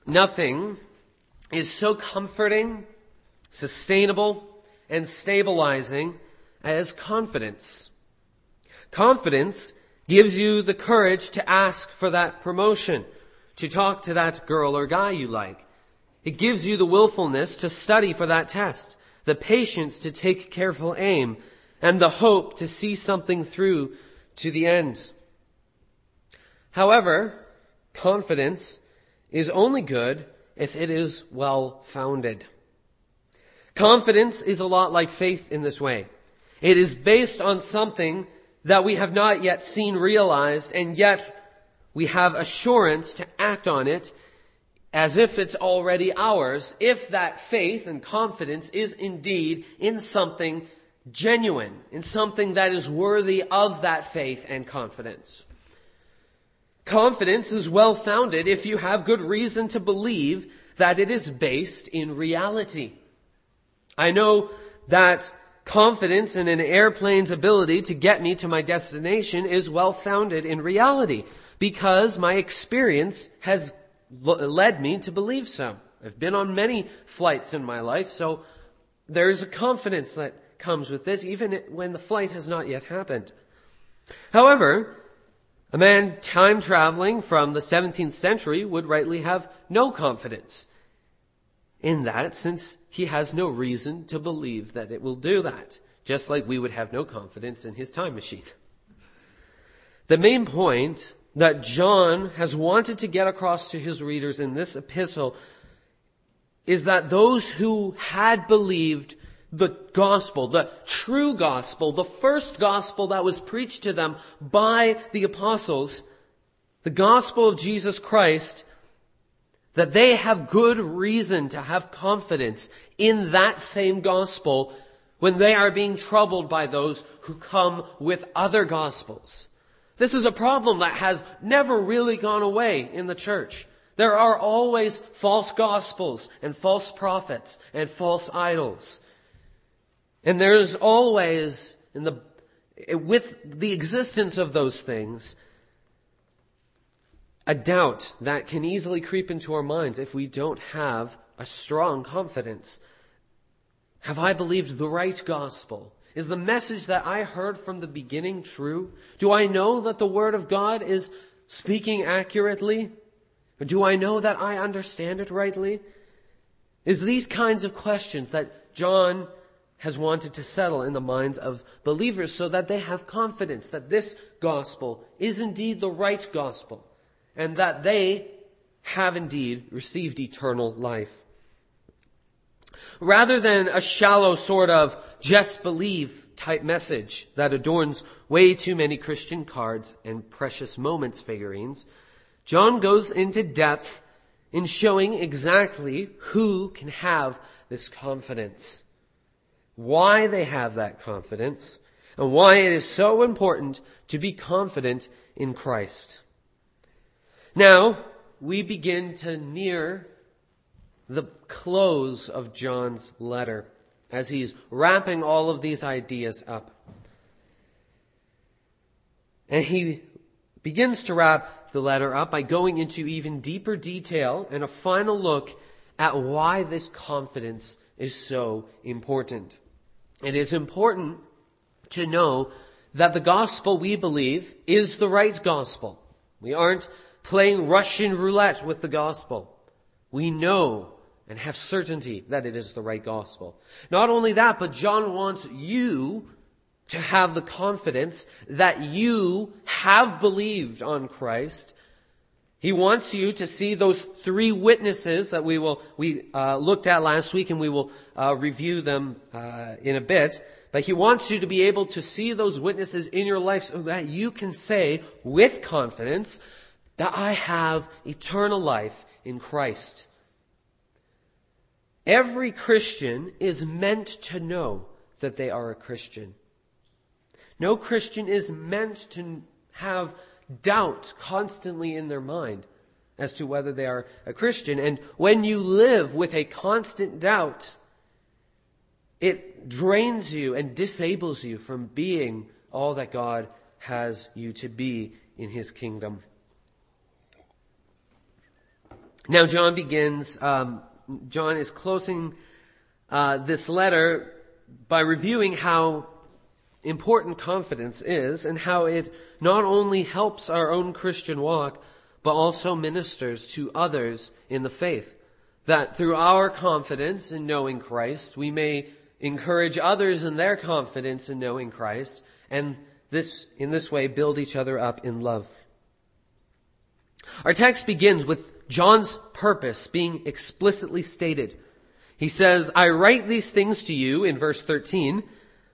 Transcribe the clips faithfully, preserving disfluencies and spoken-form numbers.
Nothing is so comforting, sustainable, and stabilizing as confidence. Confidence gives you the courage to ask for that promotion, to talk to that girl or guy you like. It gives you the willfulness to study for that test, the patience to take careful aim, and the hope to see something through to the end. However, confidence is only good if it is well-founded. Confidence is a lot like faith in this way. It is based on something that we have not yet seen realized, and yet we have assurance to act on it as if it's already ours, if that faith and confidence is indeed in something genuine, in something that is worthy of that faith and confidence. Confidence is well-founded if you have good reason to believe that it is based in reality. I know that confidence in an airplane's ability to get me to my destination is well-founded in reality because my experience has led me to believe so. I've been on many flights in my life, so there's a confidence that comes with this, even when the flight has not yet happened. However, a man time traveling from the seventeenth century would rightly have no confidence in that, since he has no reason to believe that it will do that, just like we would have no confidence in his time machine. The main point that John has wanted to get across to his readers in this epistle is that those who had believed the gospel, the true gospel, the first gospel that was preached to them by the apostles, the gospel of Jesus Christ, that they have good reason to have confidence in that same gospel when they are being troubled by those who come with other gospels. This is a problem that has never really gone away in the church. There are always false gospels and false prophets and false idols. And there's always, in the, with the existence of those things, a doubt that can easily creep into our minds if we don't have a strong confidence. Have I believed the right gospel? Is the message that I heard from the beginning true? Do I know that the Word of God is speaking accurately? Or do I know that I understand it rightly? Is these kinds of questions that John has wanted to settle in the minds of believers so that they have confidence that this gospel is indeed the right gospel and that they have indeed received eternal life. Rather than a shallow sort of just believe type message that adorns way too many Christian cards and precious moments figurines, John goes into depth in showing exactly who can have this confidence, why they have that confidence, and why it is so important to be confident in Christ. Now, we begin to near the close of John's letter as he's wrapping all of these ideas up. And he begins to wrap the letter up by going into even deeper detail and a final look at why this confidence is so important. It is important to know that the gospel we believe is the right gospel. We aren't playing Russian roulette with the gospel. We know and have certainty that it is the right gospel. Not only that, but John wants you to have the confidence that you have believed on Christ. He wants you to see those three witnesses that we will we uh, looked at last week, and we will uh, review them uh, in a bit. But he wants you to be able to see those witnesses in your life so that you can say with confidence that I have eternal life in Christ. Every Christian is meant to know that they are a Christian. No Christian is meant to have doubt constantly in their mind as to whether they are a Christian. And when you live with a constant doubt, it drains you and disables you from being all that God has you to be in His kingdom. Now John begins, um, John is closing uh, this letter by reviewing how important confidence is and how it not only helps our own Christian walk, but also ministers to others in the faith. That through our confidence in knowing Christ, we may encourage others in their confidence in knowing Christ, and this, in this way, build each other up in love. Our text begins with John's purpose being explicitly stated. He says, I write these things to you, in verse thirteen,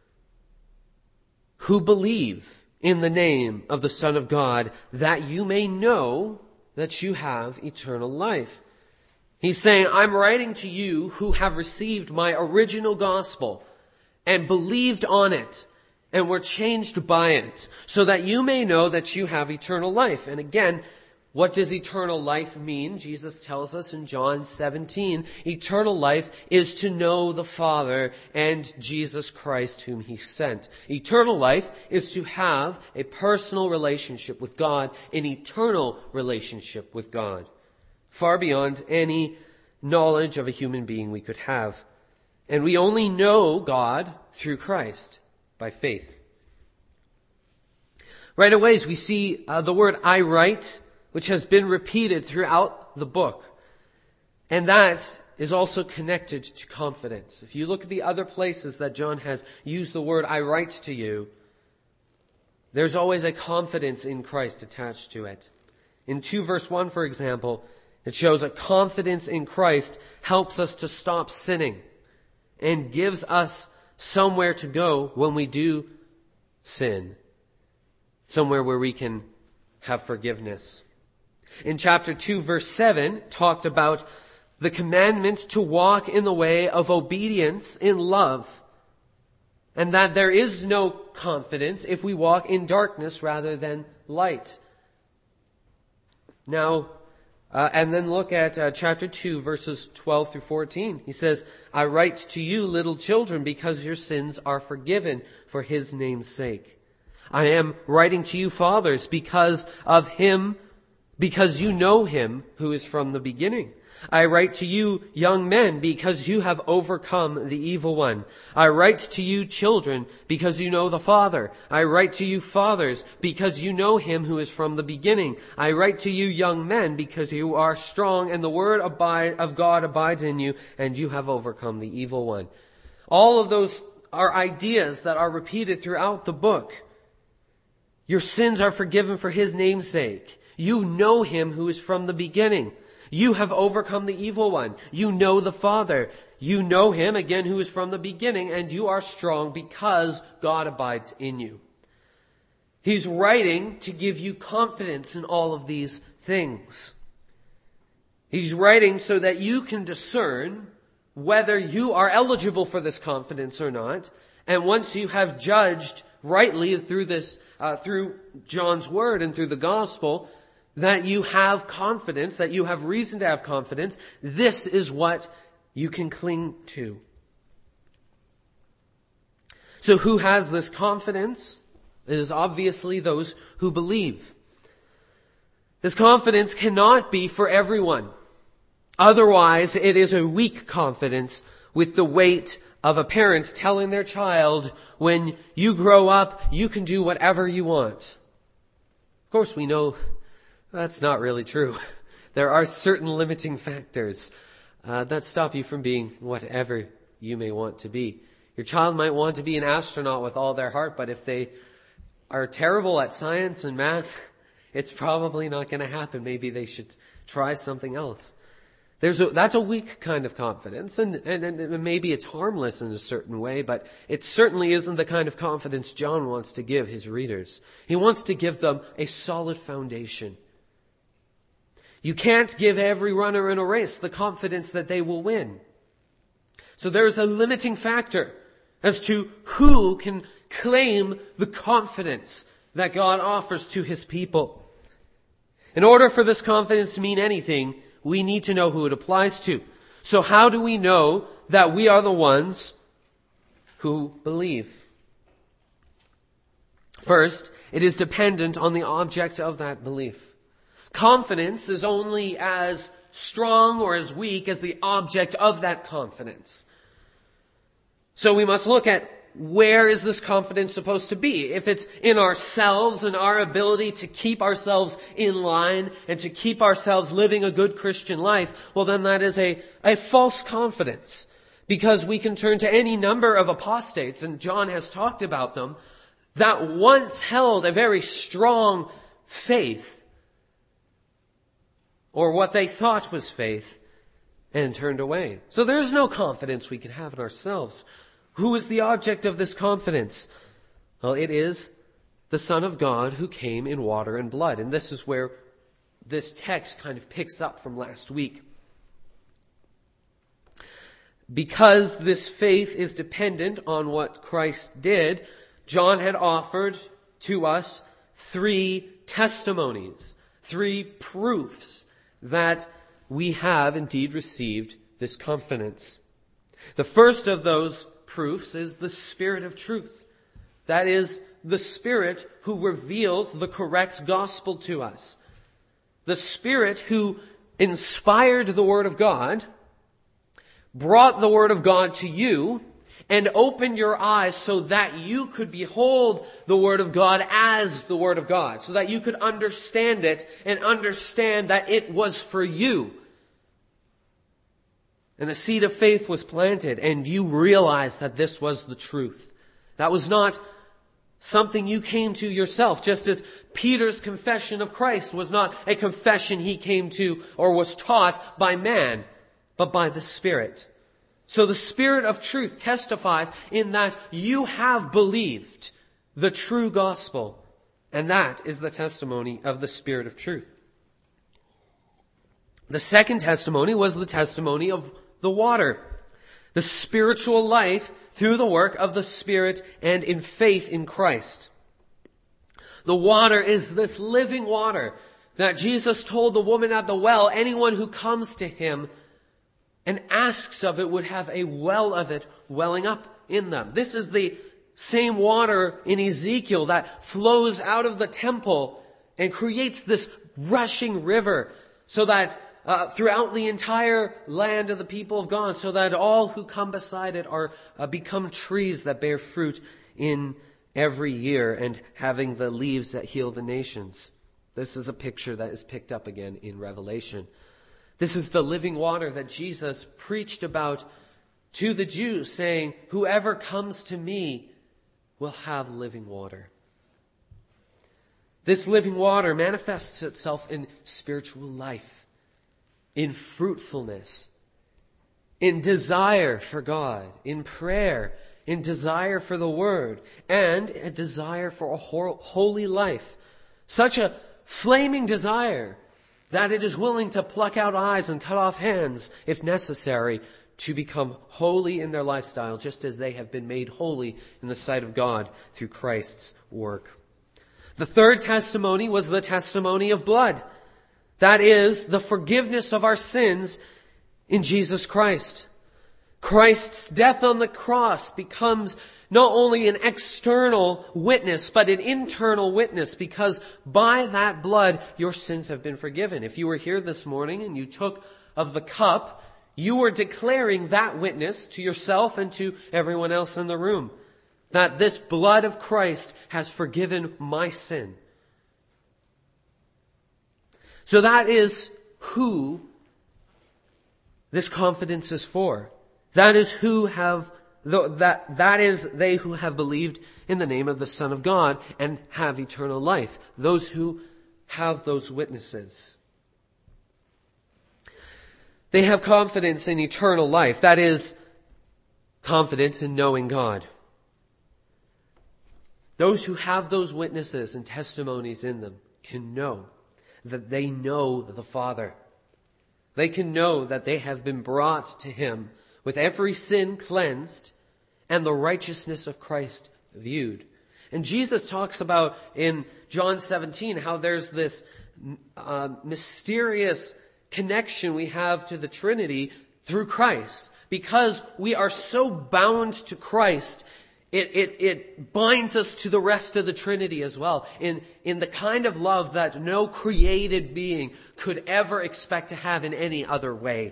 who believe in the name of the Son of God, that you may know that you have eternal life. He's saying, I'm writing to you who have received my original gospel and believed on it and were changed by it, so that you may know that you have eternal life. And again, what does eternal life mean? Jesus tells us in John seventeen, eternal life is to know the Father and Jesus Christ whom he sent. Eternal life is to have a personal relationship with God, an eternal relationship with God, far beyond any knowledge of a human being we could have. And we only know God through Christ, by faith. Right away, we see uh, the word I write, which has been repeated throughout the book. And that is also connected to confidence. If you look at the other places that John has used the word I write to you, there's always a confidence in Christ attached to it. In two verse one, for example, it shows a confidence in Christ helps us to stop sinning and gives us somewhere to go when we do sin. Somewhere where we can have forgiveness. In chapter two, verse seven, talked about the commandment to walk in the way of obedience in love. And that there is no confidence if we walk in darkness rather than light. Now, uh, and then look at uh, chapter two, verses twelve through fourteen. He says, I write to you, little children, because your sins are forgiven for his name's sake. I am writing to you, fathers, because of him, because you know him who is from the beginning. I write to you, young men, because you have overcome the evil one. I write to you, children, because you know the Father. I write to you, fathers, because you know him who is from the beginning. I write to you, young men, because you are strong, and the word of God abides in you, and you have overcome the evil one. All of those are ideas that are repeated throughout the book. Your sins are forgiven for his name's sake. You know him who is from the beginning. You have overcome the evil one. You know the Father. You know him, again, who is from the beginning, and you are strong because God abides in you. He's writing to give you confidence in all of these things. He's writing so that you can discern whether you are eligible for this confidence or not. And once you have judged rightly through this, uh, through John's word and through the gospel, that you have confidence, that you have reason to have confidence, this is what you can cling to. So who has this confidence? It is obviously those who believe. This confidence cannot be for everyone. Otherwise, it is a weak confidence with the weight of a parent telling their child, when you grow up, you can do whatever you want. Of course, we know that's not really true. There are certain limiting factors uh, that stop you from being whatever you may want to be. Your child might want to be an astronaut with all their heart, but if they are terrible at science and math, it's probably not going to happen. Maybe they should try something else. There's a, that's a weak kind of confidence, and, and, and maybe it's harmless in a certain way, but it certainly isn't the kind of confidence John wants to give his readers. He wants to give them a solid foundation. You can't give every runner in a race the confidence that they will win. So there's a limiting factor as to who can claim the confidence that God offers to his people. In order for this confidence to mean anything, we need to know who it applies to. So how do we know that we are the ones who believe? First, it is dependent on the object of that belief. Confidence is only as strong or as weak as the object of that confidence. So we must look at, where is this confidence supposed to be? If it's in ourselves and our ability to keep ourselves in line and to keep ourselves living a good Christian life, well then that is a, a false confidence. Because we can turn to any number of apostates, and John has talked about them, that once held a very strong faith, or what they thought was faith, and turned away. So there's no confidence we can have in ourselves. Who is the object of this confidence? Well, it is the Son of God who came in water and blood. And this is where this text kind of picks up from last week. Because this faith is dependent on what Christ did, John had offered to us three testimonies, three proofs that we have indeed received this confidence. The first of those proofs is the Spirit of truth. That is, the Spirit who reveals the correct gospel to us. The Spirit who inspired the Word of God, brought the Word of God to you, and opened your eyes so that you could behold the Word of God as the Word of God, so that you could understand it and understand that it was for you. And the seed of faith was planted, and you realized that this was the truth. That was not something you came to yourself, just as Peter's confession of Christ was not a confession he came to or was taught by man, but by the Spirit. So the Spirit of truth testifies in that you have believed the true gospel, and that is the testimony of the Spirit of truth. The second testimony was the testimony of the water, the spiritual life through the work of the Spirit and in faith in Christ. The water is this living water that Jesus told the woman at the well, anyone who comes to him and asks of it would have a well of it welling up in them. This is the same water in Ezekiel that flows out of the temple and creates this rushing river so that Uh, throughout the entire land of the people of God, so that all who come beside it are uh, become trees that bear fruit in every year and having the leaves that heal the nations. This is a picture that is picked up again in Revelation. This is the living water that Jesus preached about to the Jews, saying, whoever comes to me will have living water. This living water manifests itself in spiritual life, in fruitfulness, in desire for God, in prayer, in desire for the Word, and a desire for a holy life. Such a flaming desire that it is willing to pluck out eyes and cut off hands, if necessary, to become holy in their lifestyle, just as they have been made holy in the sight of God through Christ's work. The third testimony was the testimony of blood. That is the forgiveness of our sins in Jesus Christ. Christ's death on the cross becomes not only an external witness, but an internal witness, because by that blood, your sins have been forgiven. If you were here this morning and you took of the cup, you were declaring that witness to yourself and to everyone else in the room, that this blood of Christ has forgiven my sin. So that is who this confidence is for. That is who have that that is they who have believed in the name of the Son of God and have eternal life. Those who have those witnesses. They have confidence in eternal life. That is confidence in knowing God. Those who have those witnesses and testimonies in them can know that they know the Father. They can know that they have been brought to him with every sin cleansed and the righteousness of Christ viewed. And Jesus talks about in John seventeen how there's this uh, mysterious connection we have to the Trinity through Christ. Because we are so bound to Christ It, it, it binds us to the rest of the Trinity as well, in, in the kind of love that no created being could ever expect to have in any other way.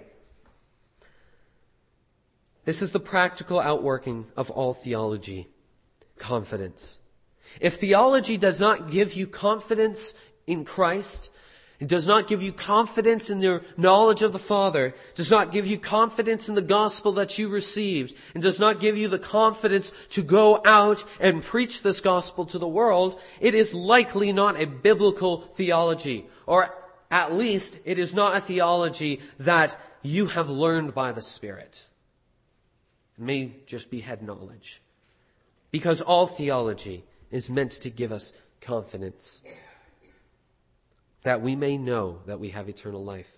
This is the practical outworking of all theology. Confidence. If theology does not give you confidence in Christ, it does not give you confidence in your knowledge of the Father, does not give you confidence in the gospel that you received, and does not give you the confidence to go out and preach this gospel to the world, it is likely not a biblical theology. Or at least it is not a theology that you have learned by the Spirit. It may just be head knowledge. Because all theology is meant to give us confidence, that we may know that we have eternal life.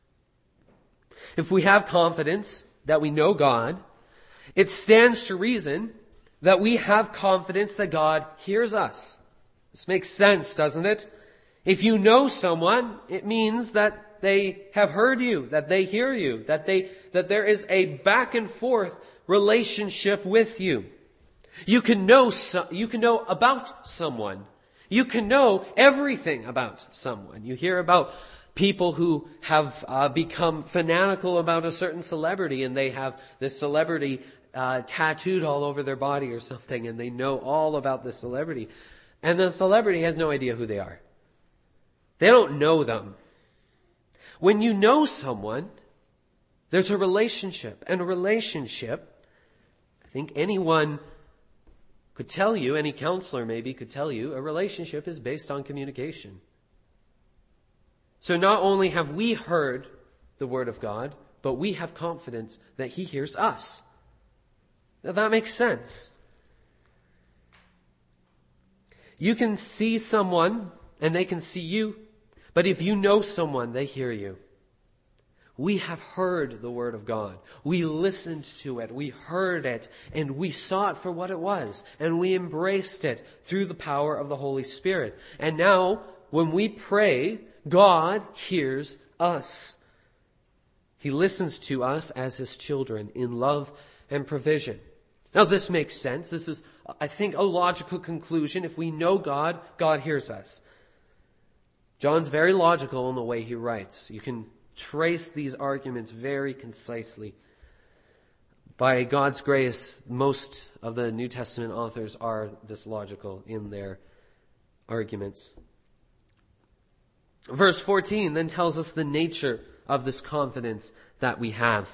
If we have confidence that we know God, it stands to reason that we have confidence that God hears us. This makes sense, doesn't it? If you know someone, it means that they have heard you, that they hear you, that they, that there is a back and forth relationship with you. You can know, so, you can know about someone. You can know everything about someone. You hear about people who have uh, become fanatical about a certain celebrity, and they have this celebrity uh, tattooed all over their body or something, and they know all about the celebrity. And the celebrity has no idea who they are. They don't know them. When you know someone, there's a relationship. And a relationship, I think anyone could tell you, any counselor maybe could tell you, a relationship is based on communication. So not only have we heard the Word of God, but we have confidence that He hears us. Now that makes sense. You can see someone and they can see you, but if you know someone, they hear you. We have heard the Word of God. We listened to it. We heard it. And we saw it for what it was. And we embraced it through the power of the Holy Spirit. And now, when we pray, God hears us. He listens to us as His children in love and provision. Now, this makes sense. This is, I think, a logical conclusion. If we know God, God hears us. John's very logical in the way he writes. You can trace these arguments very concisely. By God's grace, most of the New Testament authors are this logical in their arguments. Verse fourteen then tells us the nature of this confidence that we have.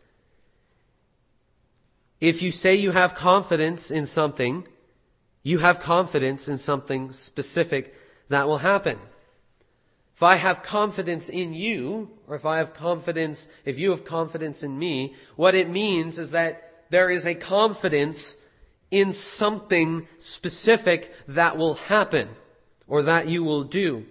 If you say you have confidence in something, you have confidence in something specific that will happen. If I have confidence in you, or if I have confidence, if you have confidence in me, what it means is that there is a confidence in something specific that will happen, or that you will do.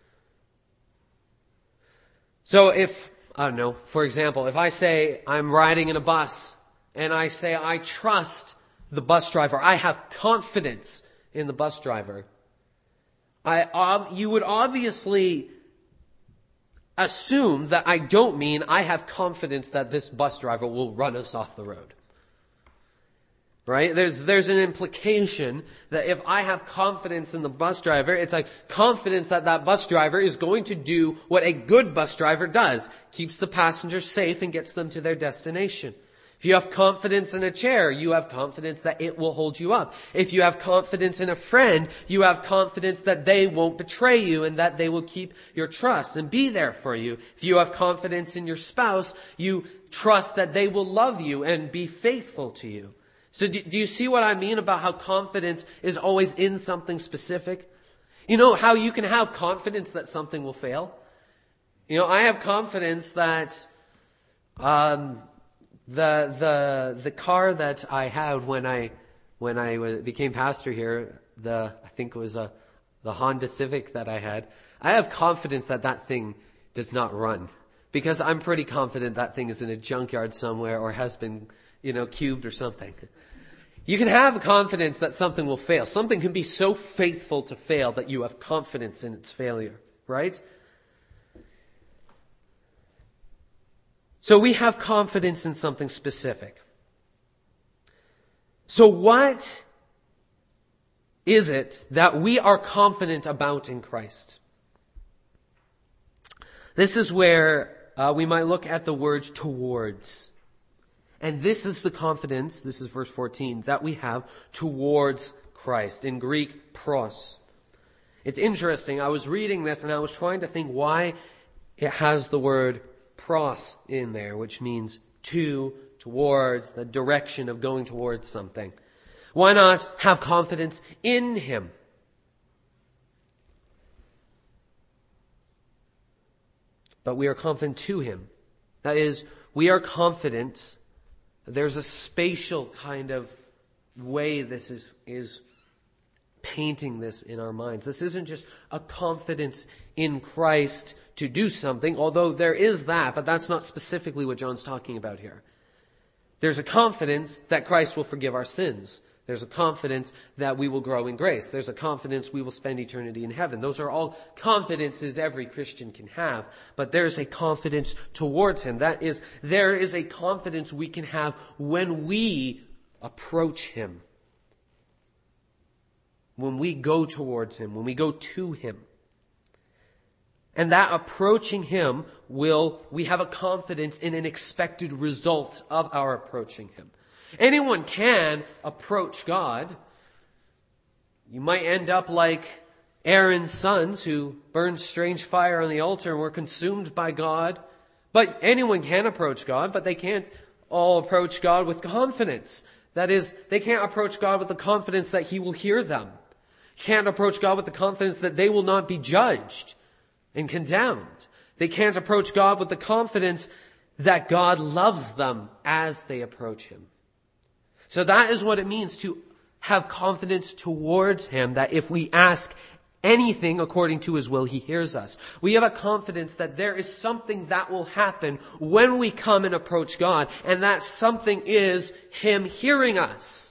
So if, I don't know, for example, if I say I'm riding in a bus, and I say I trust the bus driver, I have confidence in the bus driver, I, you would obviously assume that I don't mean I have confidence that this bus driver will run us off the road. Right? There's, there's an implication that if I have confidence in the bus driver, it's like confidence that that bus driver is going to do what a good bus driver does. Keeps the passengers safe and gets them to their destination. If you have confidence in a chair, you have confidence that it will hold you up. If you have confidence in a friend, you have confidence that they won't betray you and that they will keep your trust and be there for you. If you have confidence in your spouse, you trust that they will love you and be faithful to you. So do, do you see what I mean about how confidence is always in something specific? You know how you can have confidence that something will fail? You know, I have confidence that, um, The, the, the car that I had when I, when I became pastor here, the, I think it was a, the Honda Civic that I had, I have confidence that that thing does not run. Because I'm pretty confident that thing is in a junkyard somewhere or has been, you know, cubed or something. You can have confidence that something will fail. Something can be so faithful to fail that you have confidence in its failure, right? So we have confidence in something specific. So what is it that we are confident about in Christ? This is where uh, we might look at the word towards. And this is the confidence, this is verse fourteen, that we have towards Christ. In Greek, pros. It's interesting. I was reading this and I was trying to think why it has the word pros in there, which means to, towards, the direction of going towards something. Why not have confidence in Him? But we are confident to Him. That is, we are confident. There's a spatial kind of way this is, is painting this in our minds. This isn't just a confidence in Christ to do something, although there is that, but that's not specifically what John's talking about here. There's a confidence that Christ will forgive our sins. There's a confidence that we will grow in grace. There's a confidence we will spend eternity in heaven. Those are all confidences every Christian can have. But there's a confidence towards Him. That is, there is a confidence we can have when we approach Him. When we go towards Him, when we go to Him. And that approaching Him will, we have a confidence in an expected result of our approaching Him. Anyone can approach God. You might end up like Aaron's sons who burned strange fire on the altar and were consumed by God. But anyone can approach God, but they can't all approach God with confidence. That is, they can't approach God with the confidence that He will hear them. Can't approach God with the confidence that they will not be judged and condemned. They can't approach God with the confidence that God loves them as they approach Him. So that is what it means to have confidence towards Him, that if we ask anything according to His will, He hears us. We have a confidence that there is something that will happen when we come and approach God, and that something is Him hearing us.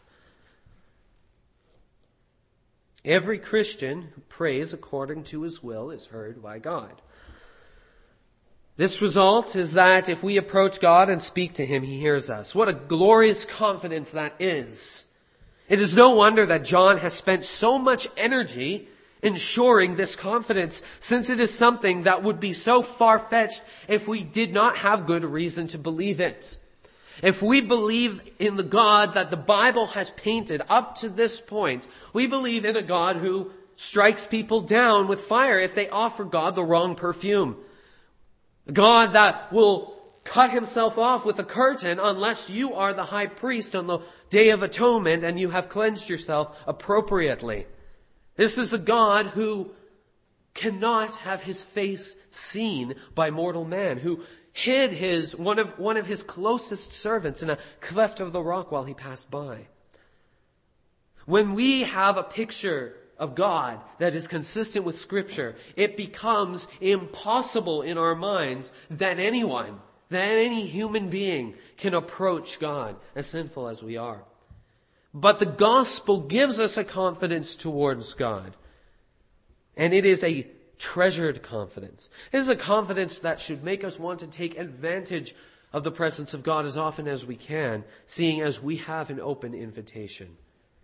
Every Christian who prays according to His will is heard by God. This result is that if we approach God and speak to Him, He hears us. What a glorious confidence that is. It is no wonder that John has spent so much energy ensuring this confidence, since it is something that would be so far-fetched if we did not have good reason to believe it. If we believe in the God that the Bible has painted up to this point, we believe in a God who strikes people down with fire if they offer God the wrong perfume. A God that will cut Himself off with a curtain unless you are the high priest on the Day of Atonement and you have cleansed yourself appropriately. This is the God who cannot have His face seen by mortal man, who hid his one of one of His closest servants in a cleft of the rock while He passed by. When we have a picture of God that is consistent with Scripture, it becomes impossible in our minds that anyone, that any human being can approach God, as sinful as we are. But the gospel gives us a confidence towards God. And it is a treasured confidence. It is a confidence that should make us want to take advantage of the presence of God as often as we can, seeing as we have an open invitation.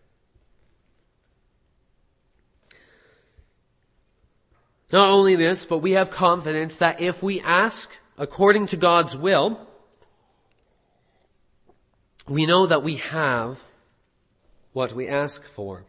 Not only this, but we have confidence that if we ask according to God's will, we know that we have what we ask for.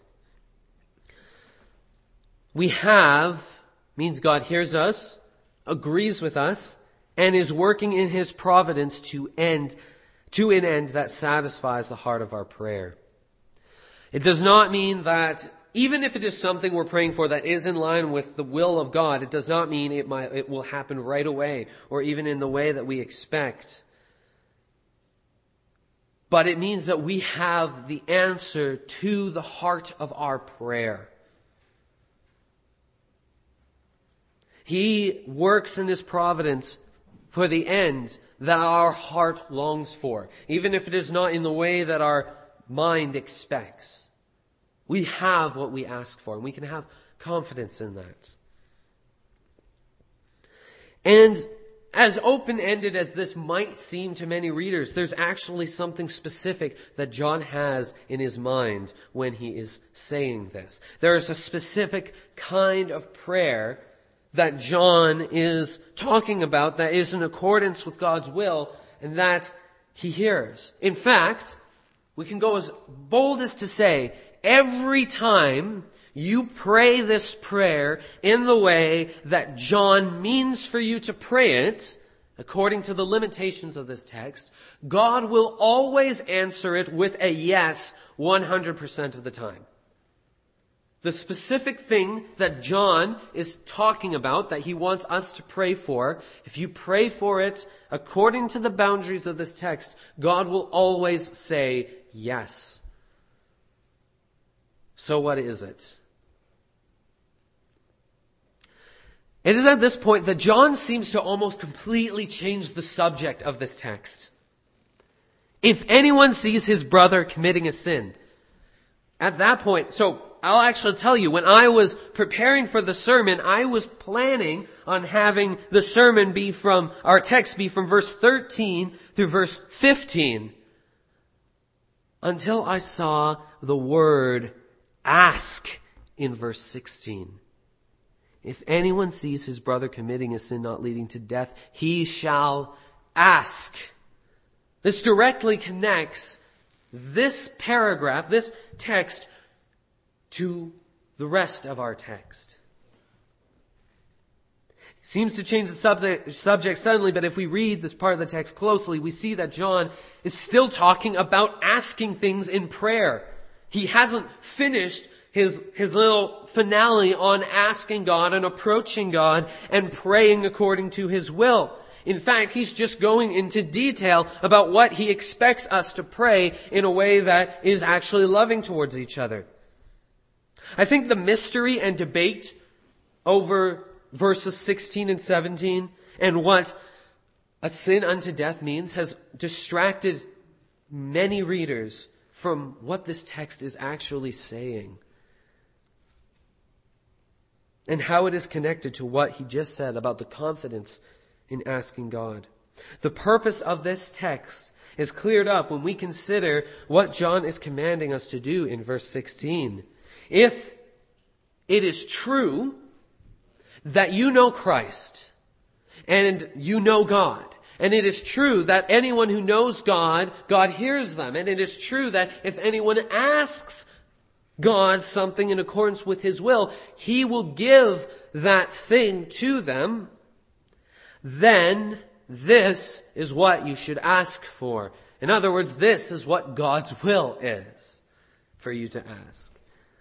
We have means God hears us, agrees with us, and is working in His providence to end, to an end that satisfies the heart of our prayer. It does not mean that even if it is something we're praying for that is in line with the will of God, it does not mean it might, it will happen right away or even in the way that we expect. But it means that we have the answer to the heart of our prayer. He works in His providence for the end that our heart longs for, even if it is not in the way that our mind expects. We have what we ask for, and we can have confidence in that. And as open-ended as this might seem to many readers, there's actually something specific that John has in his mind when he is saying this. There is a specific kind of prayer that John is talking about that is in accordance with God's will and that he hears. In fact, we can go as bold as to say, every time you pray this prayer in the way that John means for you to pray it, according to the limitations of this text, God will always answer it with a yes one hundred percent of the time. The specific thing that John is talking about, that he wants us to pray for, if you pray for it according to the boundaries of this text, God will always say yes. So what is it? It is at this point that John seems to almost completely change the subject of this text. If anyone sees his brother committing a sin, at that point, so I'll actually tell you, when I was preparing for the sermon, I was planning on having the sermon be from, our text be from verse thirteen through verse fifteen, until I saw the word ask in verse sixteen. If anyone sees his brother committing a sin not leading to death, he shall ask. This directly connects this paragraph, this text, to the rest of our text. It seems to change the subject, subject suddenly, but if we read this part of the text closely, we see that John is still talking about asking things in prayer. He hasn't finished his, his little finale on asking God and approaching God and praying according to his will. In fact, he's just going into detail about what he expects us to pray in a way that is actually loving towards each other. I think the mystery and debate over verses sixteen and seventeen and what a sin unto death means has distracted many readers from what this text is actually saying and how it is connected to what he just said about the confidence in asking God. The purpose of this text is cleared up when we consider what John is commanding us to do in verse sixteen. If it is true that you know Christ and you know God, and it is true that anyone who knows God, God hears them, and it is true that if anyone asks God something in accordance with his will, he will give that thing to them, then this is what you should ask for. In other words, this is what God's will is for you to ask.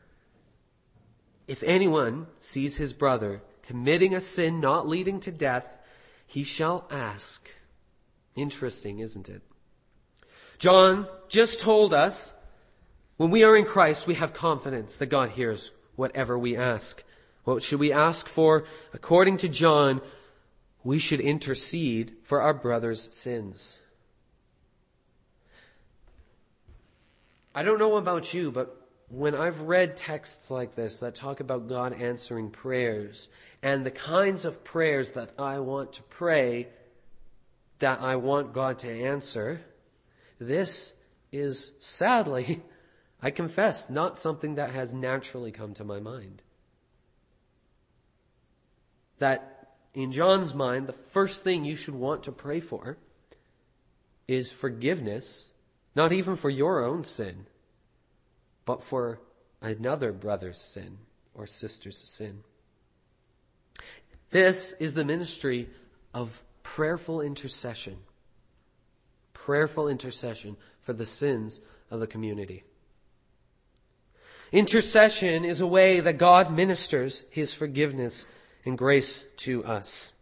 If anyone sees his brother committing a sin not leading to death, he shall ask. Interesting, isn't it? John just told us when we are in Christ, we have confidence that God hears whatever we ask. What should we ask for? According to John, we should intercede for our brother's sins. I don't know about you, but when I've read texts like this that talk about God answering prayers and the kinds of prayers that I want to pray, that I want God to answer, this is sadly, I confess, not something that has naturally come to my mind. That in John's mind, the first thing you should want to pray for is forgiveness, not even for your own sin, but for another brother's sin or sister's sin. This is the ministry of prayerful intercession. Prayerful intercession for the sins of the community. Intercession is a way that God ministers his forgiveness and grace to us.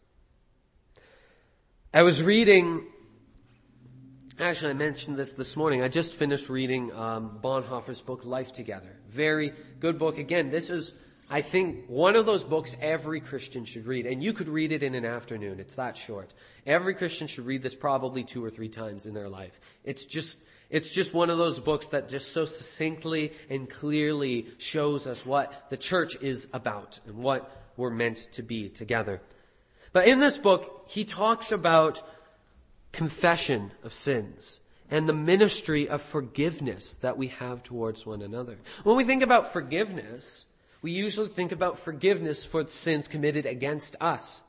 I was reading, actually I mentioned this this morning, I just finished reading um, Bonhoeffer's book, Life Together. Very good book. Again, this is, I think, one of those books every Christian should read. And you could read it in an afternoon. It's that short. Every Christian should read this probably two or three times in their life. It's just, it's just one of those books that just so succinctly and clearly shows us what the church is about and what we're meant to be together. But in this book, he talks about confession of sins and the ministry of forgiveness that we have towards one another. When we think about forgiveness, we usually think about forgiveness for sins committed against us.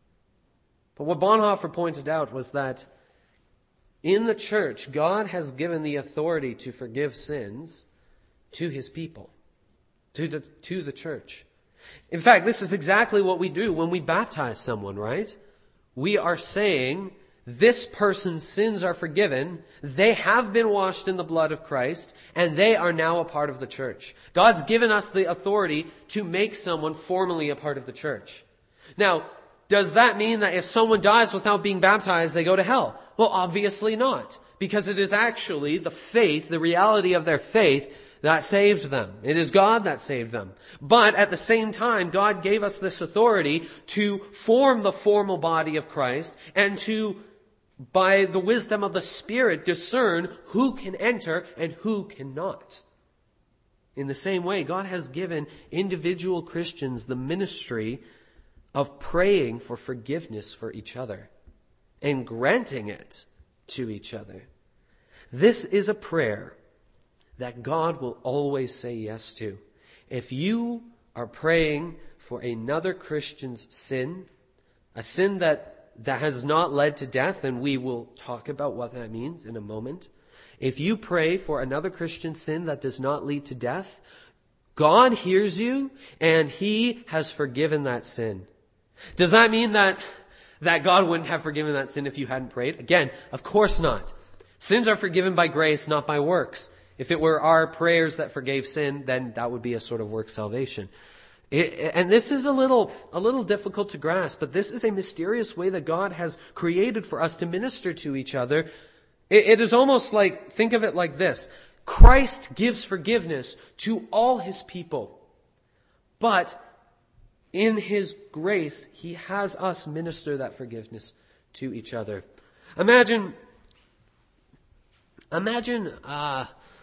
But what Bonhoeffer pointed out was that in the church, God has given the authority to forgive sins to his people, to the, to the church. In fact, this is exactly what we do when we baptize someone, right? We are saying, this person's sins are forgiven, they have been washed in the blood of Christ, and they are now a part of the church. God's given us the authority to make someone formally a part of the church. Now, does that mean that if someone dies without being baptized, they go to hell? Well, obviously not, because it is actually the faith, the reality of their faith, that saved them. It is God that saved them. But at the same time, God gave us this authority to form the formal body of Christ and to, by the wisdom of the Spirit, discern who can enter and who cannot. In the same way, God has given individual Christians the ministry of praying for forgiveness for each other and granting it to each other. This is a prayer that God will always say yes to. If you are praying for another Christian's sin, a sin that, that has not led to death, and we will talk about what that means in a moment. If you pray for another Christian's sin that does not lead to death, God hears you and he has forgiven that sin. Does that mean that, that God wouldn't have forgiven that sin if you hadn't prayed? Again, of course not. Sins are forgiven by grace, not by works. If it were our prayers that forgave sin, then that would be a sort of work salvation. It, and this is a little, a little difficult to grasp, but this is a mysterious way that God has created for us to minister to each other. It, it is almost like, think of it like this. Christ gives forgiveness to all his people. But in his grace, he has us minister that forgiveness to each other. Imagine, imagine, uh,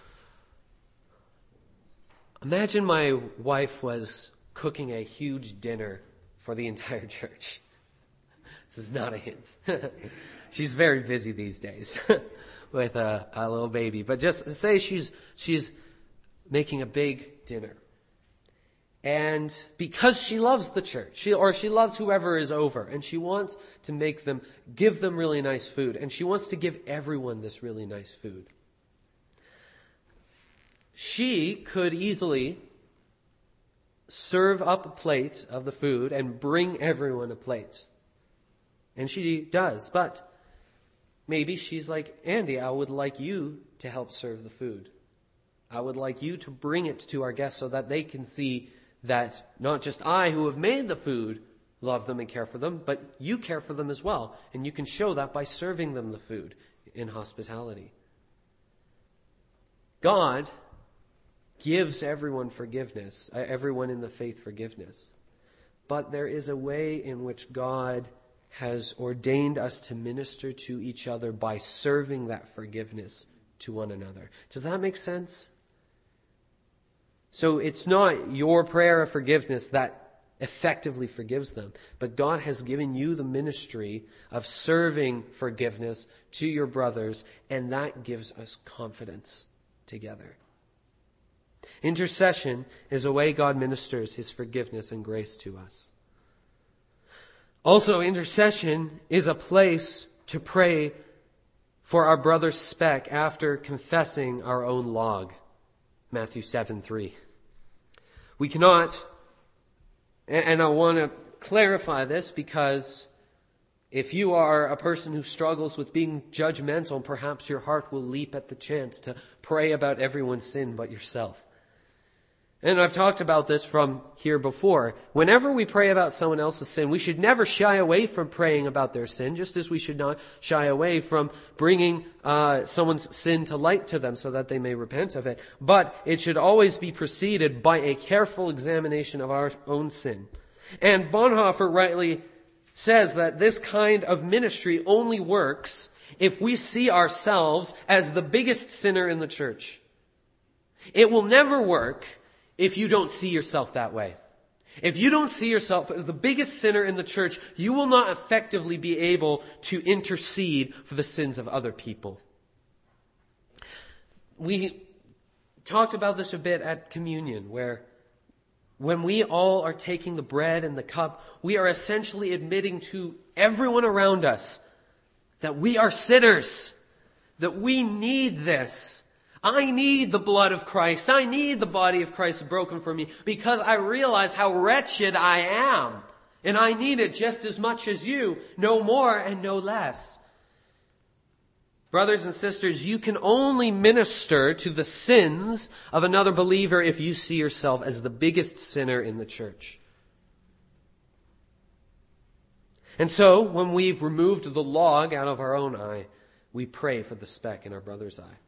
Imagine my wife was cooking a huge dinner for the entire church. This is not a hint. She's very busy these days with a, a little baby. But just say she's she's making a big dinner. And because she loves the church, she or she loves whoever is over, and she wants to make them, give them really nice food, and she wants to give everyone this really nice food. She could easily serve up a plate of the food and bring everyone a plate. And she does. But maybe she's like, Andy, I would like you to help serve the food. I would like you to bring it to our guests so that they can see that not just I, who have made the food, love them and care for them, but you care for them as well. And you can show that by serving them the food in hospitality. God gives everyone forgiveness, everyone in the faith forgiveness. But there is a way in which God has ordained us to minister to each other by serving that forgiveness to one another. Does that make sense? So it's not your prayer of forgiveness that effectively forgives them, but God has given you the ministry of serving forgiveness to your brothers, and that gives us confidence together. Intercession is a way God ministers his forgiveness and grace to us. Also, intercession is a place to pray for our brother speck after confessing our own log. Matthew seven three. We cannot, and I want to clarify this because if you are a person who struggles with being judgmental, perhaps your heart will leap at the chance to pray about everyone's sin but yourself. And I've talked about this from here before. Whenever we pray about someone else's sin, we should never shy away from praying about their sin, just as we should not shy away from bringing uh, someone's sin to light to them so that they may repent of it. But it should always be preceded by a careful examination of our own sin. And Bonhoeffer rightly says that this kind of ministry only works if we see ourselves as the biggest sinner in the church. It will never work if you don't see yourself that way. If you don't see yourself as the biggest sinner in the church, you will not effectively be able to intercede for the sins of other people. We talked about this a bit at communion, where when we all are taking the bread and the cup, we are essentially admitting to everyone around us that we are sinners, that we need this. I need the blood of Christ. I need the body of Christ broken for me because I realize how wretched I am. And I need it just as much as you, no more and no less. Brothers and sisters, you can only minister to the sins of another believer if you see yourself as the biggest sinner in the church. And so, when we've removed the log out of our own eye, we pray for the speck in our brother's eye.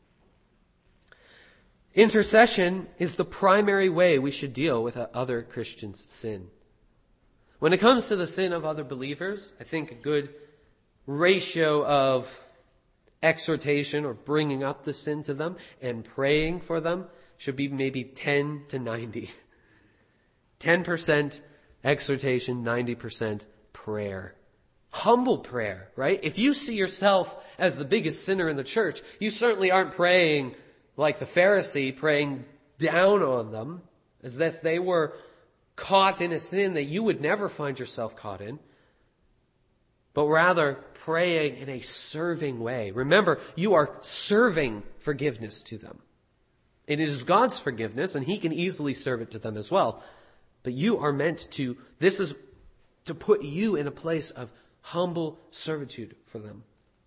Intercession is the primary way we should deal with other Christians' sin. When it comes to the sin of other believers, I think a good ratio of exhortation or bringing up the sin to them and praying for them should be maybe ten to ninety. ten percent exhortation, ninety percent prayer. Humble prayer, right? If you see yourself as the biggest sinner in the church, you certainly aren't praying like the Pharisee, praying down on them as if they were caught in a sin that you would never find yourself caught in, but rather praying in a serving way. Remember, you are serving forgiveness to them. It is God's forgiveness, and He can easily serve it to them as well. But you are meant to, this is to put you in a place of humble servitude for them.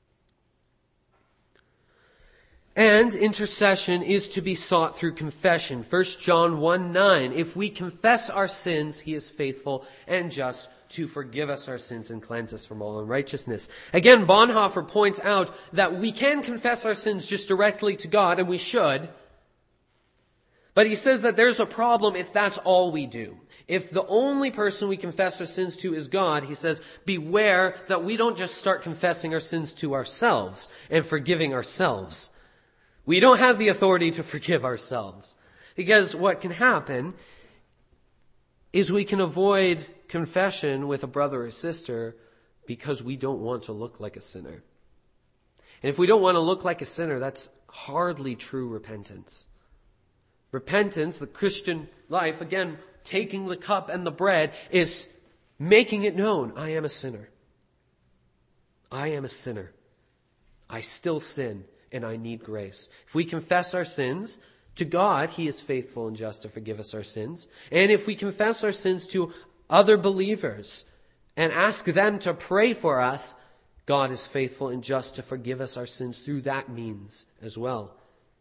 And intercession is to be sought through confession. First John one nine, if we confess our sins, He is faithful and just to forgive us our sins and cleanse us from all unrighteousness. Again, Bonhoeffer points out that we can confess our sins just directly to God, and we should. But he says that there's a problem if that's all we do. If the only person we confess our sins to is God, he says, beware that we don't just start confessing our sins to ourselves and forgiving ourselves. We don't have the authority to forgive ourselves. Because what can happen is we can avoid confession with a brother or sister because we don't want to look like a sinner. And if we don't want to look like a sinner, that's hardly true repentance. Repentance, the Christian life, again, taking the cup and the bread, is making it known. I am a sinner. I am a sinner. I still sin. And I need grace. If we confess our sins to God, He is faithful and just to forgive us our sins. And if we confess our sins to other believers and ask them to pray for us, God is faithful and just to forgive us our sins through that means as well.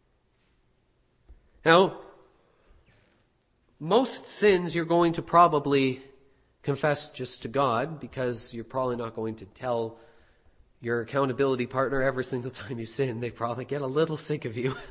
Now, most sins you're going to probably confess just to God because you're probably not going to tell your accountability partner every single time you sin. They probably get a little sick of you.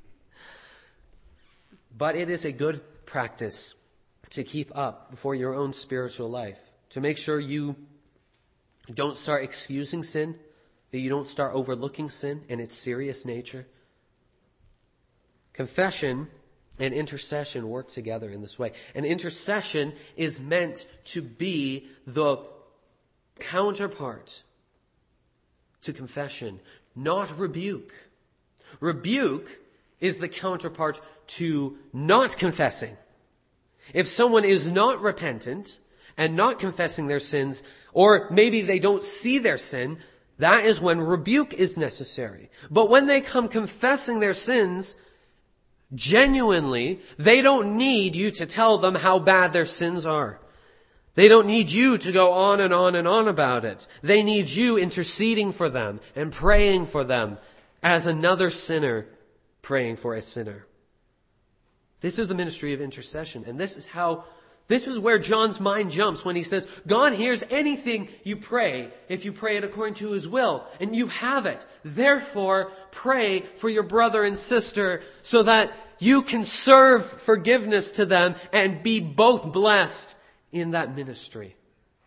But it is a good practice to keep up for your own spiritual life, to make sure you don't start excusing sin, that you don't start overlooking sin and its serious nature. Confession and intercession work together in this way. And intercession is meant to be the counterpart to confession, not rebuke. Rebuke is the counterpart to not confessing. If someone is not repentant and not confessing their sins, or maybe they don't see their sin, that is when rebuke is necessary. But when they come confessing their sins genuinely, they don't need you to tell them how bad their sins are. They don't need you to go on and on and on about it. They need you interceding for them and praying for them as another sinner praying for a sinner. This is the ministry of intercession. And this is how, this is where John's mind jumps when he says, God hears anything you pray if you pray it according to His will. And you have it. Therefore, pray for your brother and sister so that you can serve forgiveness to them and be both blessed in that ministry.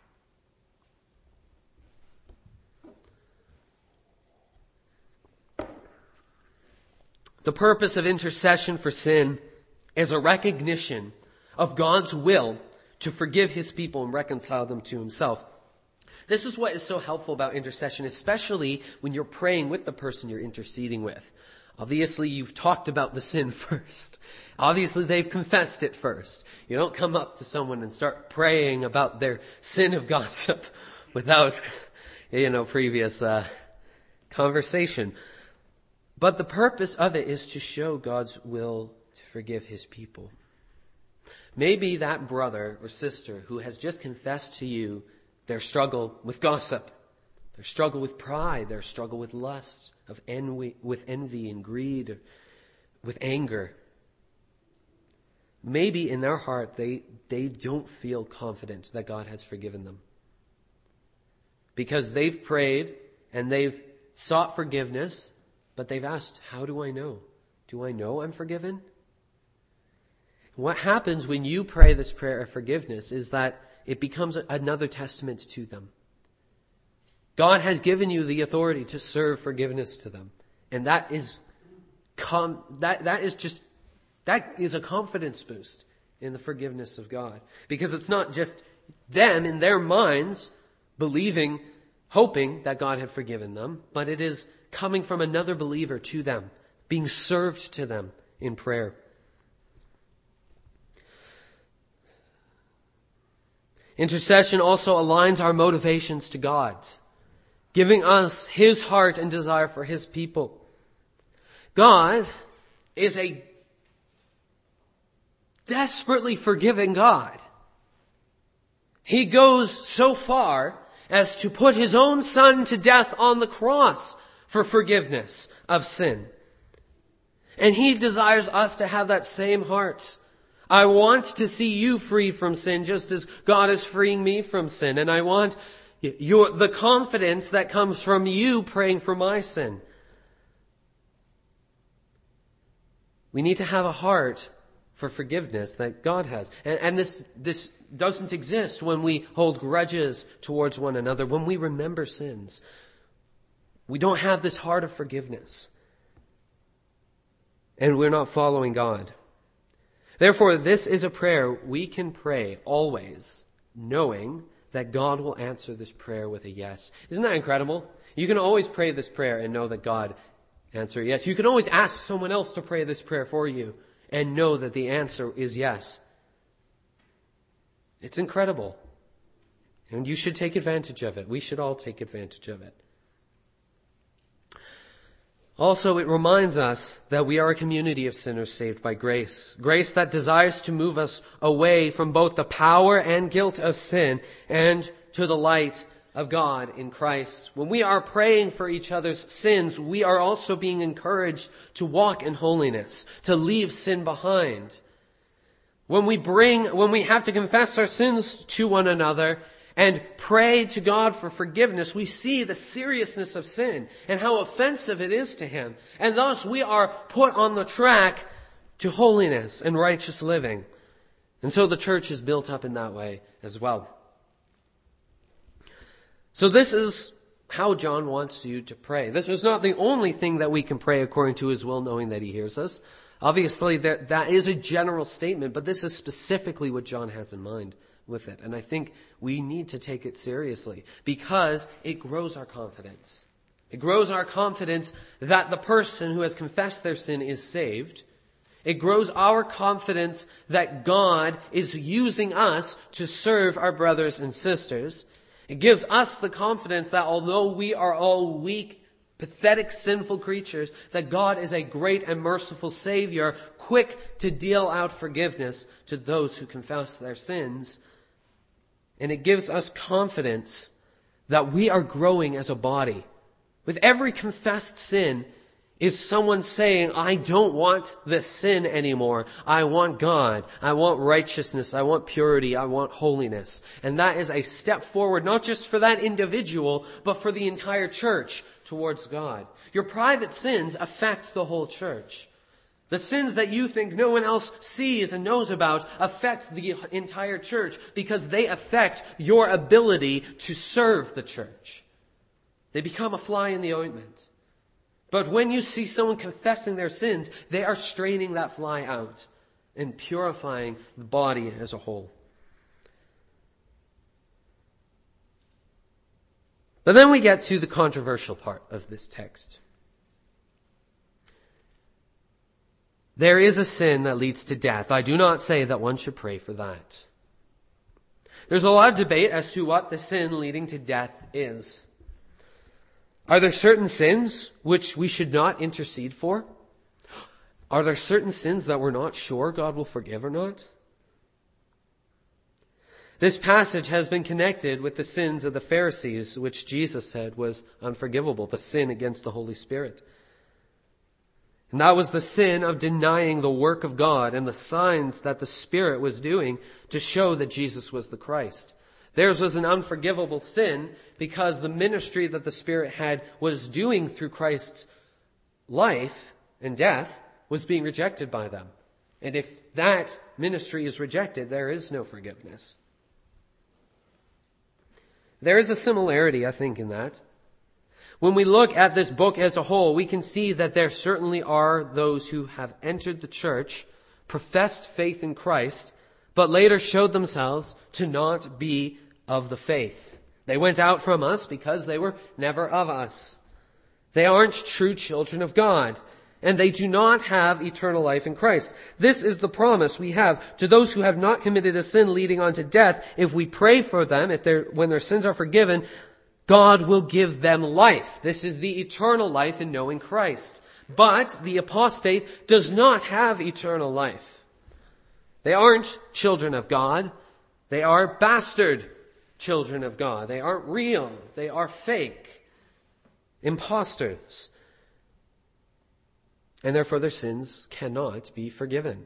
The purpose of intercession for sin is a recognition of God's will to forgive his people and reconcile them to himself. This is what is so helpful about intercession, especially when you're praying with the person you're interceding with. Obviously, you've talked about the sin first. Obviously, they've confessed it first. You don't come up to someone and start praying about their sin of gossip without, you know, previous uh, conversation. But the purpose of it is to show God's will to forgive his people. Maybe that brother or sister who has just confessed to you their struggle with gossip, their struggle with pride, their struggle with lust, of envy, with envy and greed, with anger. Maybe in their heart they, they don't feel confident that God has forgiven them. Because they've prayed and they've sought forgiveness, but they've asked, how do I know? Do I know I'm forgiven? What happens when you pray this prayer of forgiveness is that it becomes another testament to them. God has given you the authority to serve forgiveness to them. And that is com- that that is just that is a confidence boost in the forgiveness of God. Because it's not just them in their minds believing, hoping that God had forgiven them, but it is coming from another believer to them, being served to them in prayer. Intercession also aligns our motivations to God's, giving us his heart and desire for his people. God is a desperately forgiving God. He goes so far as to put his own son to death on the cross for forgiveness of sin. And he desires us to have that same heart. I want to see you free from sin just as God is freeing me from sin. And I want your, the confidence that comes from you praying for my sin. We need to have a heart for forgiveness that God has. And, and this, this doesn't exist when we hold grudges towards one another, when we remember sins. We don't have this heart of forgiveness. And we're not following God. Therefore, this is a prayer we can pray always, knowing that God will answer this prayer with a yes. Isn't that incredible? You can always pray this prayer and know that God answers yes. You can always ask someone else to pray this prayer for you and know that the answer is yes. It's incredible. And you should take advantage of it. We should all take advantage of it. Also, it reminds us that we are a community of sinners saved by grace. Grace that desires to move us away from both the power and guilt of sin and to the light of God in Christ. When we are praying for each other's sins, we are also being encouraged to walk in holiness, to leave sin behind. When we bring, when we have to confess our sins to one another and pray to God for forgiveness, we see the seriousness of sin and how offensive it is to him. And thus we are put on the track to holiness and righteous living. And so the church is built up in that way as well. So this is how John wants you to pray. This is not the only thing that we can pray according to his will, knowing that he hears us. Obviously, that, that is a general statement, but this is specifically what John has in mind with it. And I think we need to take it seriously because it grows our confidence. It grows our confidence that the person who has confessed their sin is saved. It grows our confidence that God is using us to serve our brothers and sisters. It gives us the confidence that although we are all weak, pathetic, sinful creatures, that God is a great and merciful Savior, quick to deal out forgiveness to those who confess their sins. And it gives us confidence that we are growing as a body. With every confessed sin is someone saying, I don't want this sin anymore. I want God. I want righteousness. I want purity. I want holiness. And that is a step forward, not just for that individual, but for the entire church towards God. Your private sins affect the whole church. The sins that you think no one else sees and knows about affect the entire church because they affect your ability to serve the church. They become a fly in the ointment. But when you see someone confessing their sins, they are straining that fly out and purifying the body as a whole. But then we get to the controversial part of this text. There is a sin that leads to death. I do not say that one should pray for that. There's a lot of debate as to what the sin leading to death is. Are there certain sins which we should not intercede for? Are there certain sins that we're not sure God will forgive or not? This passage has been connected with the sins of the Pharisees, which Jesus said was unforgivable, the sin against the Holy Spirit. And that was the sin of denying the work of God and the signs that the Spirit was doing to show that Jesus was the Christ. Theirs was an unforgivable sin because the ministry that the Spirit had was doing through Christ's life and death was being rejected by them. And if that ministry is rejected, there is no forgiveness. There is a similarity, I think, in that. When we look at this book as a whole, we can see that there certainly are those who have entered the church, professed faith in Christ, but later showed themselves to not be of the faith. They went out from us because they were never of us. They aren't true children of God, and they do not have eternal life in Christ. This is the promise we have to those who have not committed a sin leading on to death. If we pray for them, if they're, when their sins are forgiven, God will give them life. This is the eternal life in knowing Christ. But the apostate does not have eternal life. They aren't children of God. They are bastard children of God. They aren't real. They are fake. Imposters. And therefore their sins cannot be forgiven.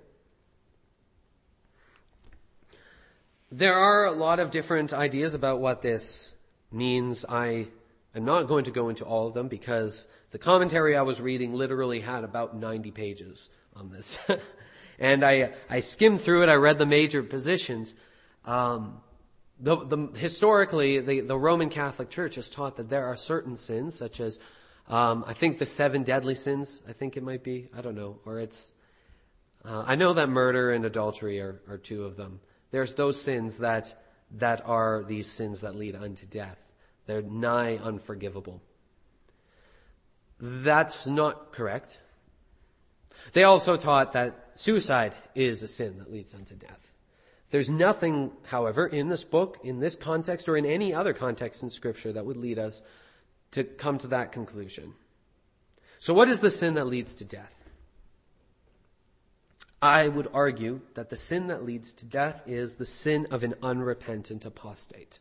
There are a lot of different ideas about what this means. I am not going to go into all of them because the commentary I was reading literally had about ninety pages on this. And I, I skimmed through it. I read the major positions. Um, the, the, historically, the, the Roman Catholic Church has taught that there are certain sins, such as, um, I think the seven deadly sins, I think it might be. I don't know. Or it's, uh, I know that murder and adultery are, are two of them. There's those sins that that are these sins that lead unto death. They're nigh unforgivable. That's not correct. They also taught that suicide is a sin that leads unto death. There's nothing, however, in this book, in this context, or in any other context in Scripture that would lead us to come to that conclusion. So what is the sin that leads to death? I would argue that the sin that leads to death is the sin of an unrepentant apostate.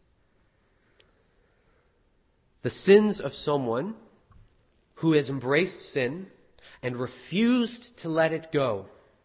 The sins of someone who has embraced sin and refused to let it go.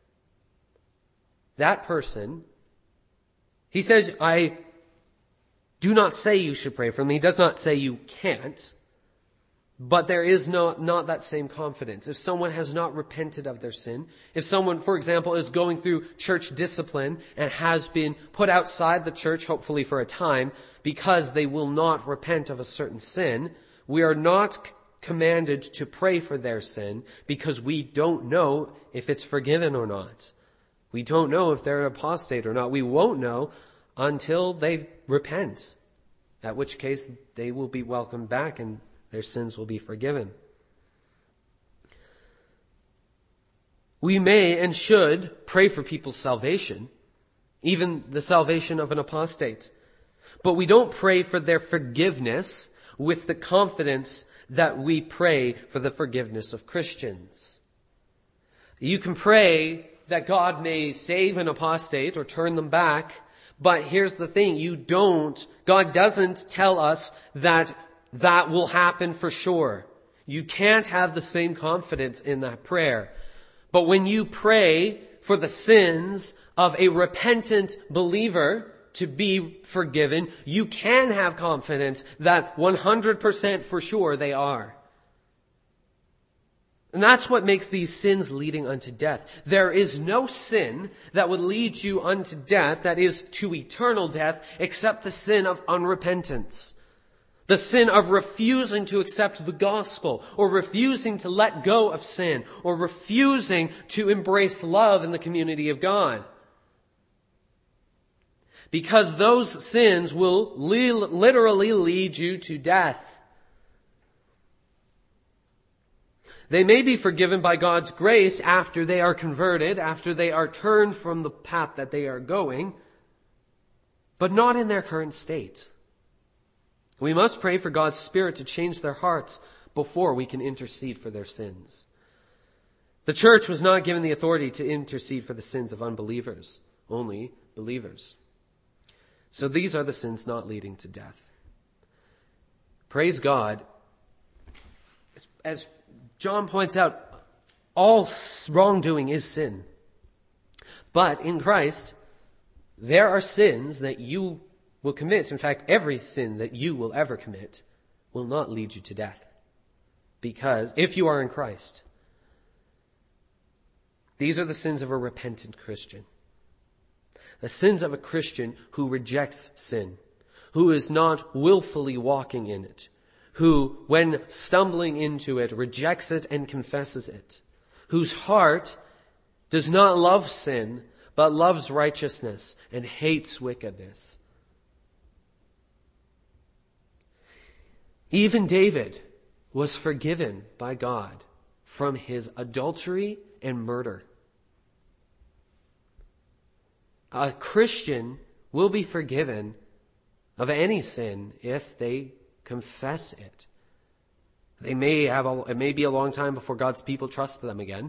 That person, he says, I do not say you should pray for me. He does not say you can't. But there is no, not that same confidence. If someone has not repented of their sin, if someone, for example, is going through church discipline and has been put outside the church, hopefully for a time, because they will not repent of a certain sin, we are not c- commanded to pray for their sin because we don't know if it's forgiven or not. We don't know if they're an apostate or not. We won't know until they repent, at which case they will be welcomed back and their sins will be forgiven. We may and should pray for people's salvation, even the salvation of an apostate. But we don't pray for their forgiveness with the confidence that we pray for the forgiveness of Christians. You can pray that God may save an apostate or turn them back, but here's the thing, you don't, God doesn't tell us that that will happen for sure. You can't have the same confidence in that prayer. But when you pray for the sins of a repentant believer to be forgiven, you can have confidence that one hundred percent for sure they are. And that's what makes these sins leading unto death. There is no sin that would lead you unto death, that is to eternal death, except the sin of unrepentance. The sin of refusing to accept the gospel, or refusing to let go of sin, or refusing to embrace love in the community of God. Because those sins will li- literally lead you to death. They may be forgiven by God's grace after they are converted, after they are turned from the path that they are going, but not in their current state. We must pray for God's Spirit to change their hearts before we can intercede for their sins. The church was not given the authority to intercede for the sins of unbelievers, only believers. So these are the sins not leading to death. Praise God. As John points out, all wrongdoing is sin. But in Christ, there are sins that you will commit. In fact, every sin that you will ever commit will not lead you to death. Because if you are in Christ, these are the sins of a repentant Christian. The sins of a Christian who rejects sin, who is not willfully walking in it, who, when stumbling into it, rejects it and confesses it, whose heart does not love sin, but loves righteousness and hates wickedness. Even David was forgiven by God from his adultery and murder. A Christian will be forgiven of any sin if they confess it. They may have a, it may be a long time before God's people trust them again.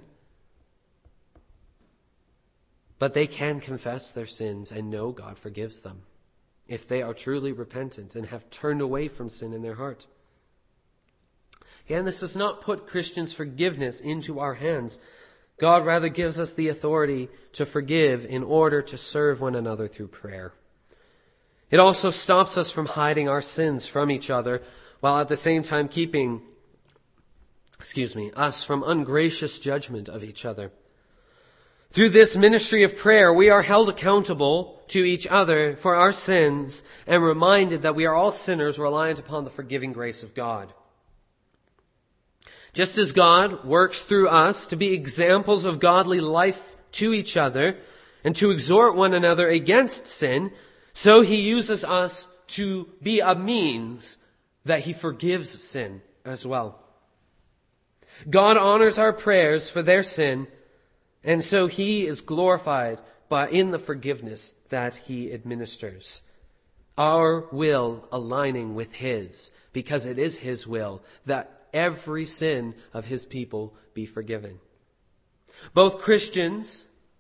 But they can confess their sins and know God forgives them if they are truly repentant and have turned away from sin in their heart. Again, this does not put Christians' forgiveness into our hands. God rather gives us the authority to forgive in order to serve one another through prayer. It also stops us from hiding our sins from each other, while at the same time keeping, excuse me, us from ungracious judgment of each other. Through this ministry of prayer, we are held accountable to each other for our sins and reminded that we are all sinners reliant upon the forgiving grace of God. Just as God works through us to be examples of godly life to each other and to exhort one another against sin, so he uses us to be a means that he forgives sin as well. God honors our prayers for their sin, and so he is glorified by in the forgiveness that he administers. Our will aligning with his, because it is his will that every sin of his people be forgiven. Both Christians,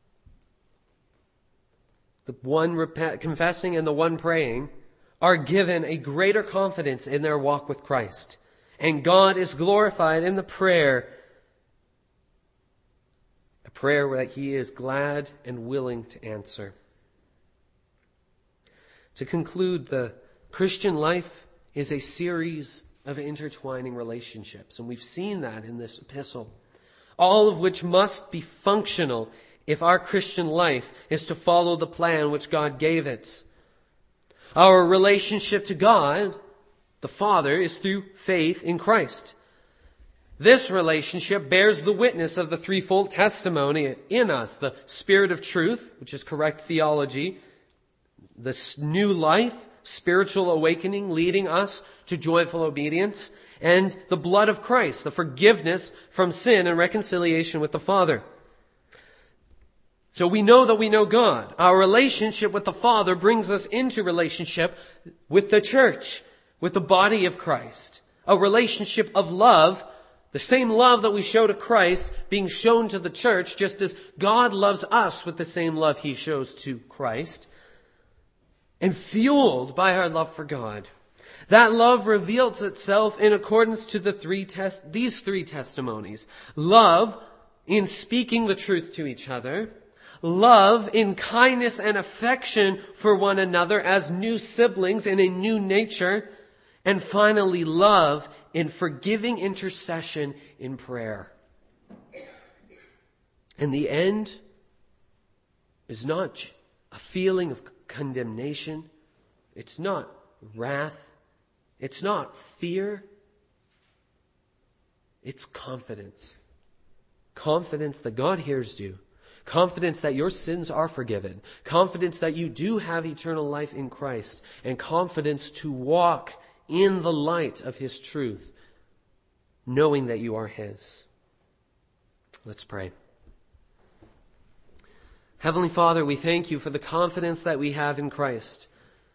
the one rep- confessing and the one praying, are given a greater confidence in their walk with Christ. And God is glorified in the prayer, a prayer that he is glad and willing to answer. To conclude, the Christian life is a series of intertwining relationships. And we've seen that in this epistle. All of which must be functional if our Christian life is to follow the plan which God gave it. Our relationship to God, the Father, is through faith in Christ. This relationship bears the witness of the threefold testimony in us. The Spirit of truth, which is correct theology. This new life, spiritual awakening leading us to joyful obedience, and the blood of Christ, the forgiveness from sin and reconciliation with the Father. So we know that we know God. Our relationship with the Father brings us into relationship with the church, with the body of Christ. A relationship of love, the same love that we show to Christ being shown to the church, just as God loves us with the same love he shows to Christ, and fueled by our love for God. That love reveals itself in accordance to the three test, these three testimonies. Love in speaking the truth to each other. Love in kindness and affection for one another as new siblings in a new nature. And finally, love in forgiving intercession in prayer. And the end is not a feeling of condemnation. It's not wrath. It's not fear. It's confidence. Confidence that God hears you. Confidence that your sins are forgiven. Confidence that you do have eternal life in Christ. And confidence to walk in the light of his truth, knowing that you are his. Let's pray. Heavenly Father, we thank you for the confidence that we have in Christ.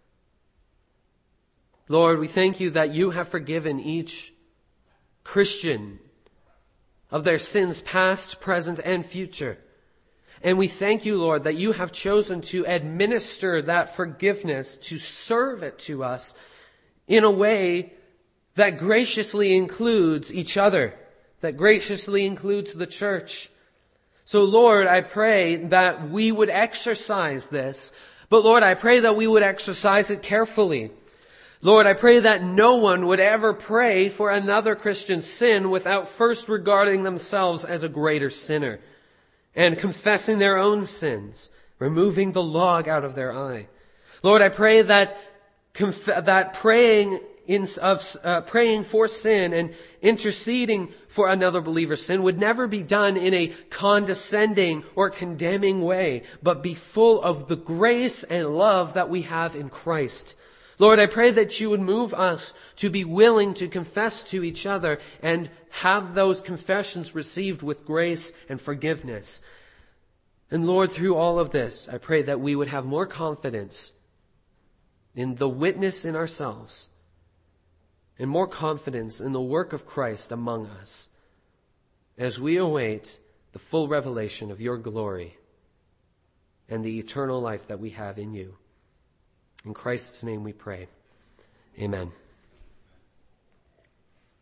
Lord, we thank you that you have forgiven each Christian of their sins past, present, and future. And we thank you, Lord, that you have chosen to administer that forgiveness, to serve it to us in a way that graciously includes each other, that graciously includes the church. So, Lord, I pray that we would exercise this, but Lord, I pray that we would exercise it carefully. Lord, I pray that no one would ever pray for another Christian's sin without first regarding themselves as a greater sinner and confessing their own sins, removing the log out of their eye. Lord, I pray that conf- that praying in, of uh, praying for sin and interceding for another believer's sin would never be done in a condescending or condemning way, but be full of the grace and love that we have in Christ. Lord, I pray that you would move us to be willing to confess to each other and have those confessions received with grace and forgiveness. And Lord, through all of this, I pray that we would have more confidence in the witness in ourselves and more confidence in the work of Christ among us as we await the full revelation of your glory and the eternal life that we have in you. In Christ's name we pray. Amen.